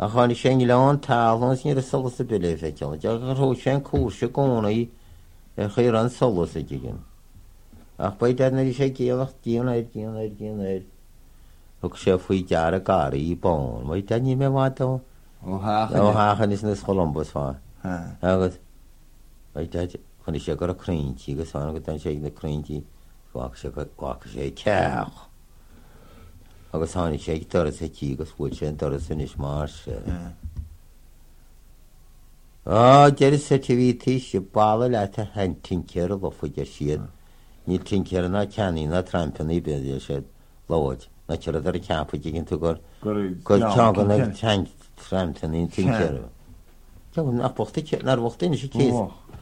Achán sé leán talans ní a solas a bilé feiceil, dearró sé cúse gcónaí chuir an solas a gin. Ach ba na sé géalacht díanaid. Thug sé faoi dear a garí í bán, mai daní mé bhátá háchan is na Columbus fá. Agus chun sé gur a crintí agus fána go an sé na crintí fá sé sé ceach. Agus tháinig sé doras sé tí agus bhfuil sé doras in is mar sé. Deir sé tíhítí sé bailla le a hen tincear a lofuide siad. Ní tincear na ceanní na trampannaí be sé láid. Na tead ar a ceappa ginn tú gur tegan na trampannaí tincear. Teann nach bochta nar bhachtaine sé cé.